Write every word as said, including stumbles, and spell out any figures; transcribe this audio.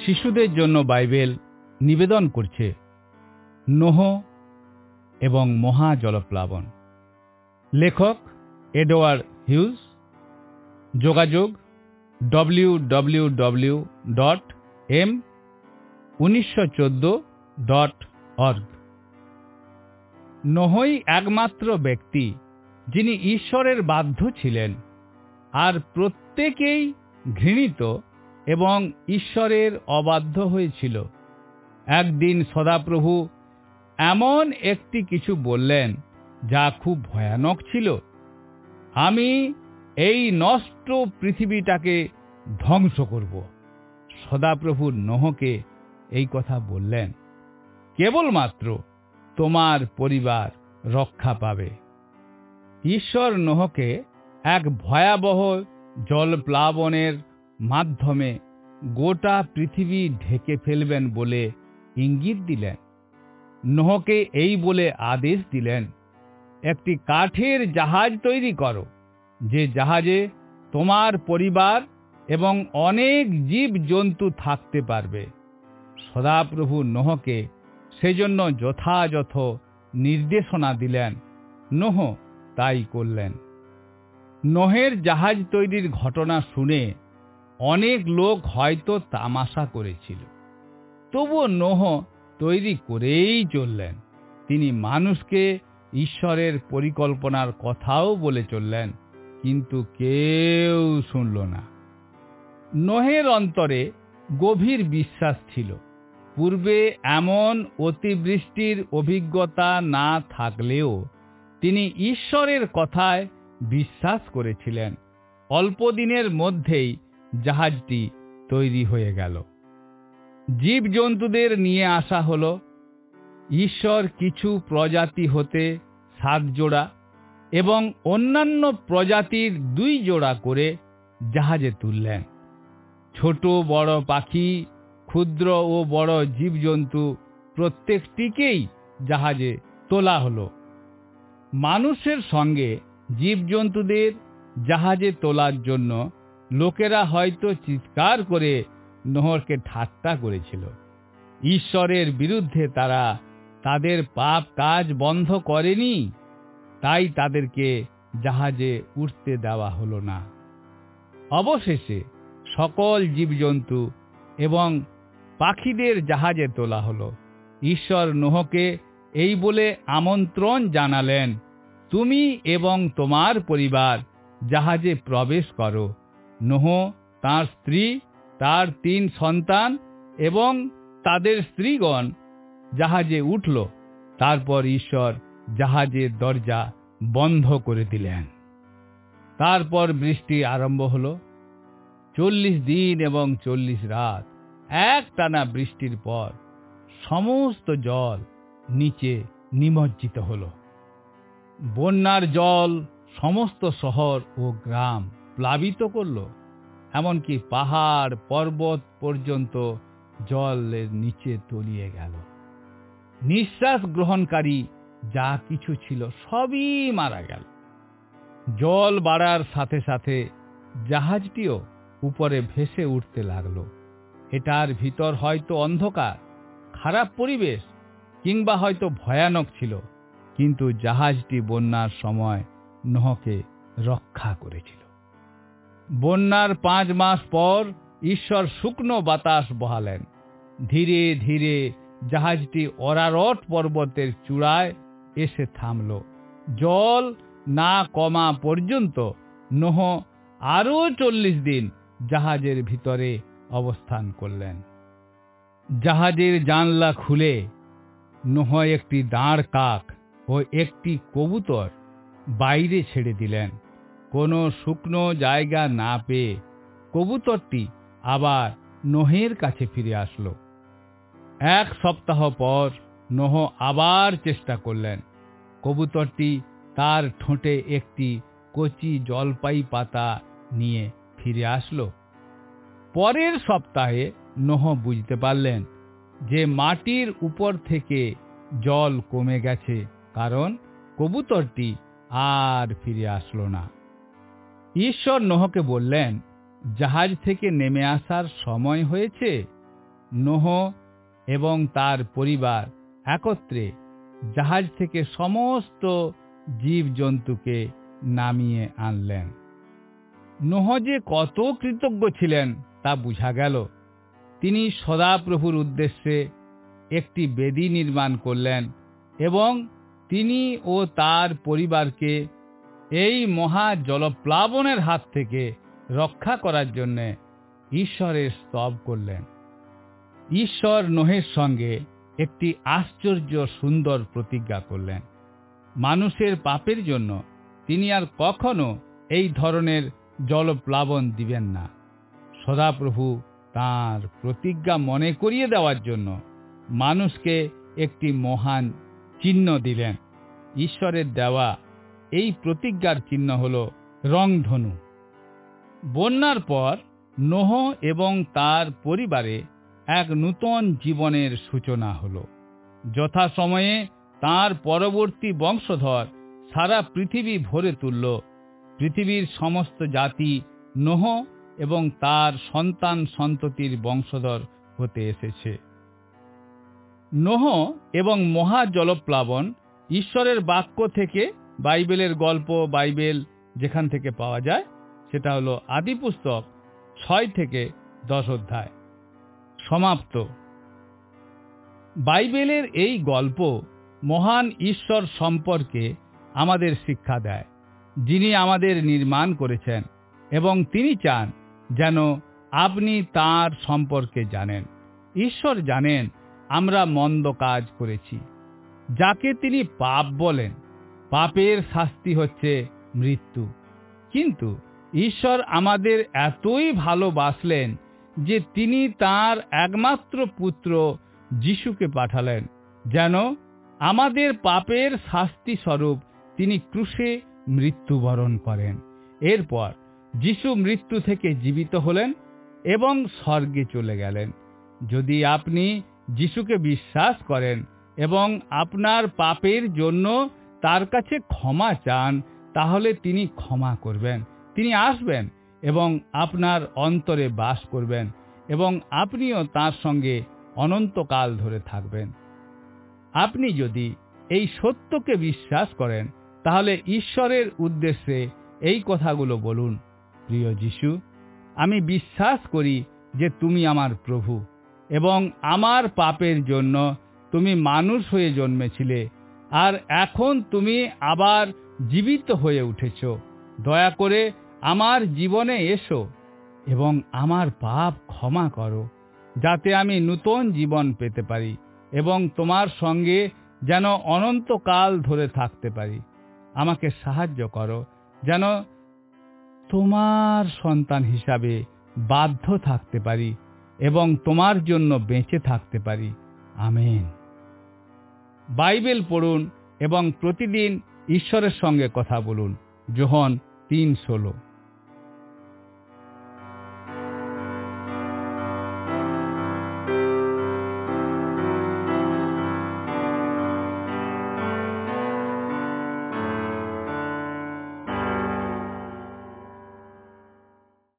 শিশুদের জন্য বাইবেল নিবেদন করছে নোহ এবং মহা জলপ্লাবন। লেখক এডওয়ার্ড হিউজ। যোগাযোগ W W W dot M উনিশশো চোদ্দ ডট অর্গ। নোহই একমাত্র ব্যক্তি যিনি ঈশ্বরের বাধ্য ছিলেন, আর প্রত্যেকেই ঘৃণিত এবং ঈশ্বরের অবাধ্য হয়েছিল। একদিন সদাপ্রভু এমন একটি কিছু বললেন যা খুব ভয়ানক ছিল। আমি এই নষ্ট পৃথিবীটাকে ধ্বংস করব। সদাপ্রভু নোহকে এই কথা বললেন, কেবলমাত্র তোমার পরিবার রক্ষা পাবে। ঈশ্বর নোহকে এক ভয়াবহ জলপ্লাবনের মাধ্যমে গোটা পৃথিবী ঢেকে ফেলবেন বলে ইঙ্গিত দিলেন। নোহকে এই বলে আদেশ দিলেন, একটি কাঠের জাহাজ তৈরি করো, যে জাহাজে তোমার পরিবার এবং অনেক জীব জন্তু থাকতে পারবে। সদাপ্রভু নোহকে সেজন্য যথাযথ নির্দেশনা দিলেন। নোহ তাই করলেন। নোহের জাহাজ তৈরির ঘটনা শুনে অনেক লোক হয়তো তামাশা করেছিল, তবুও নোহ তৈরি করেই চললেন। তিনি মানুষকে ঈশ্বরের পরিকল্পনার কথাও বলে চললেন, কিন্তু কেউ শুনল না। নোহের অন্তরে গভীর বিশ্বাস ছিল। পূর্বে এমন অতিবৃষ্টির অভিজ্ঞতা না থাকলেও তিনি ঈশ্বরের কথায় বিশ্বাস করেছিলেন। অল্প দিনের মধ্যেই জাহাজটি তৈরি হয়ে গেল। জীবজন্তুদের নিয়ে আসা হলো। ঈশ্বর কিছু প্রজাতি হতে সাত জোড়া এবং অন্যান্য প্রজাতির দুই জোড়া করে জাহাজে তুললেন। ছোট বড় পাখি, ক্ষুদ্র ও বড় জীবজন্তু প্রত্যেকটিকেই জাহাজে তোলা হলো। মানুষের সঙ্গে জীবজন্তুদের জাহাজে তোলার জন্য লোকেরা হয়তো চিৎকার করে নোহকে ঠাট্টা করেছিল। ঈশ্বরের বিরুদ্ধে তারা তাদের পাপ কাজ বন্ধ করেনি, তাই তাদেরকে জাহাজে উঠতে দেওয়া হলো না। অবশেষে সকল জীবজন্তু এবং পাখিদের জাহাজে তোলা হলো। ঈশ্বর নোহকে এই বলে আমন্ত্রণ জানালেন, তুমি এবং তোমার পরিবার জাহাজে প্রবেশ করো। নোহ, তার স্ত্রী, তার তিন সন্তান এবং তাদের স্ত্রীগণ জাহাজে উঠল। তারপর ঈশ্বর জাহাজের দরজা বন্ধ করে দিলেন। তারপর বৃষ্টি আরম্ভ হলো। চল্লিশ দিন এবং চল্লিশ রাত একটানা বৃষ্টির পর সমস্ত জল নিচে নিমজ্জিত হলো। বন্যার জল সমস্ত শহর ও গ্রাম প্লাবিত করল। এমনকি পাহাড় পর্বত পর্যন্ত জলের নিচে তলিয়ে গেল। নিঃশ্বাস গ্রহণকারী যা কিছু ছিল সবই মারা গেল। জল বাড়ার সাথে সাথে জাহাজটিও উপরে ভেসে উঠতে লাগলো। এটার ভিতর হয়তো অন্ধকার, খারাপ পরিবেশ কিংবা হয়তো ভয়ানক ছিল, কিন্তু জাহাজটি বন্যার সময় নোহকে রক্ষা করেছিল। বন্যার পাঁচ মাস পর ঈশ্বর শুকনো বাতাস বহালেন। ধীরে ধীরে জাহাজটি অরারট পর্বতের চূড়ায় এসে থামল। জল না কমা পর্যন্ত নোহ আরো চল্লিশ দিন জাহাজের ভিতরে অবস্থান করলেন। জাহাজের জানলা খুলে নোহ একটি দাঁড় কাক ও একটি কবুতর বাইরে ছেড়ে দিলেন। কোনো শুকনো জায়গা না পেয়ে কবুতরটি আবার নোহের কাছে ফিরে আসলো। এক সপ্তাহ পর নোহ আবার চেষ্টা করলেন। কবুতরটি তার ঠোঁটে একটি কচি জলপাই পাতা নিয়ে ফিরে আসলো। পরের সপ্তাহে নোহ বুঝতে পারলেন যে মাটির উপর থেকে জল কমে গেছে, কারণ কবুতরটি আর ফিরে আসলো না। ঈশ্বর নোহকে বললেন, জাহাজ থেকে নেমে আসার সময় হয়েছে। নোহ এবং তার পরিবার একত্রে জাহাজ থেকে সমস্ত জীবজন্তুকে নামিয়ে আনলেন। নোহ যে কত কৃতজ্ঞ ছিলেন তা বোঝা গেল। তিনি সদাপ্রভুর উদ্দেশ্যে একটি বেদি নির্মাণ করলেন এবং তিনি ও তার পরিবারকে এই মহা জলপ্লাবনের হাত থেকে রক্ষা করার জন্য ঈশ্বরের স্তব করলেন। ঈশ্বর নোহের সঙ্গে একটি আশ্চর্য সুন্দর প্রতিজ্ঞা করলেন। মানুষের পাপের জন্য তিনি আর কখনো এই ধরনের জলপ্লাবন দিবেন না। সদাপ্রভু তাঁর প্রতিজ্ঞা মনে করিয়ে দেওয়ার জন্য মানুষকে একটি মহান চিহ্ন দিলেন। ঈশ্বরের দেওয়া এই প্রতিজ্ঞার চিহ্ন হল রংধনু। বন্যার পর নোহ এবং তার পরিবারে এক নূতন জীবনের সূচনা হল। যথাসময়ে তার পরবর্তী বংশধর সারা পৃথিবী ভরে তুলল। পৃথিবীর সমস্ত জাতি নোহ এবং তার সন্তান সন্ততির বংশধর হতে এসেছে। নোহ এবং মহা জলপ্লাবন ঈশ্বরের বাক্য থেকে, বাইবেলের গল্প, বাইবেল যেখান থেকে পাওয়া যায় সেটা হলো আদিপুস্তক ছয় থেকে দশ অধ্যায়। সমাপ্ত। বাইবেলের এই গল্প মহান ঈশ্বর সম্পর্কে আমাদের শিক্ষা দেয়, যিনি আমাদের নির্মাণ করেছেন এবং তিনি চান যেন আপনি তার সম্পর্কে জানেন। ঈশ্বর জানেন আমরা মন্দ কাজ করেছি, যাকে তিনি পাপ বলেন। পাপের শাস্তি হচ্ছে মৃত্যু। কিন্তু ঈশ্বর আমাদের এতই ভালোবাসলেন যে তিনি তার একমাত্র পুত্র যিশুকে পাঠালেন, যেন আমাদের পাপের শাস্তি স্বরূপ তিনি ক্রুশে মৃত্যুবরণ করেন। এরপর যিশু মৃত্যু থেকে জীবিত হলেন এবং স্বর্গে চলে গেলেন। যদি আপনি যিশুকে বিশ্বাস করেন এবং আপনার পাপের জন্য তার কাছে ক্ষমা চান, তাহলে তিনি ক্ষমা করবেন। তিনি আসবেন এবং আপনার অন্তরে বাস করবেন এবং আপনিও তার সঙ্গে অনন্তকাল ধরে থাকবেন। আপনি যদি এই সত্যকে বিশ্বাস করেন, তাহলে ঈশ্বরের উদ্দেশ্যে এই কথাগুলো বলুন। প্রিয় যিশু, আমি বিশ্বাস করি যে তুমি আমার প্রভু এবং আমার পাপের জন্য তুমি মানুষ হয়ে জন্মেছিলে, আর এখন তুমি আবার জীবিত হয়ে উঠেছ। দয়া করে আমার জীবনে এসো এবং আমার পাপ ক্ষমা করো, যাতে আমি নূতন জীবন পেতে পারি এবং তোমার সঙ্গে যেন অনন্তকাল ধরে থাকতে পারি। আমাকে সাহায্য করো যেন তোমার সন্তান হিসাবে বাধ্য থাকতে পারি এবং তোমার জন্য বেঁচে থাকতে পারি। আমেন। বাইবেল পড়ুন এবং প্রতিদিন ঈশ্বরের সঙ্গে কথা বলুন। যোহন তিন ষোলো।